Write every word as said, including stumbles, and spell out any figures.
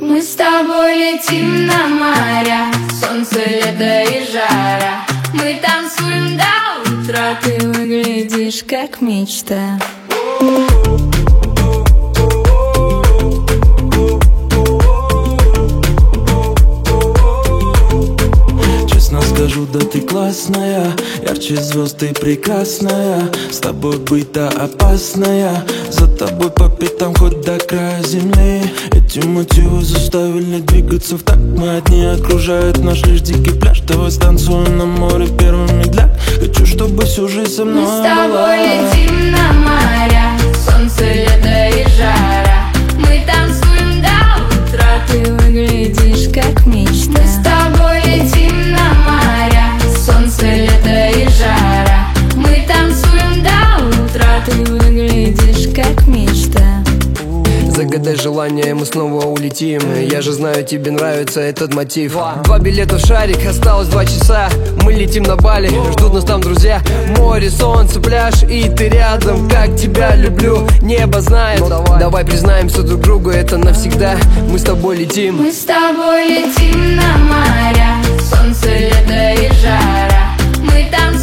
Мы с тобой летим на моря, солнце, лето и жара. Мы танцуем до утра, ты выглядишь как мечта. Скажу, да ты классная, ярче звезд ты прекрасная. С тобой быть-то опасная, за тобой по пятам хоть до края земли. Эти мотивы заставили двигаться в такт. Мы одни, окружает наш лишь дикий пляж. Давай станцуем на море первыми для. Хочу, чтобы всю жизнь со мной была. Мы с тобой летим на моря, солнце, лето и жара. Мы танцуем до утра, ты выглядишь как мечта. Мы с тобой летим на моря, солнце, лето и жара. Мы танцуем до утра, ты выглядишь как мечта. Загадай желание, мы снова улетим. Я же знаю, тебе нравится этот мотив. Два билета в шарик, осталось два часа. Мы летим на Бали, ждут нас там друзья. Море, солнце, пляж, и ты рядом. Как тебя люблю, небо знает. Давай, давай признаемся друг другу, это навсегда. Мы с тобой летим. Мы с тобой летим на моря, солнце, лето и жара. Мы танцуем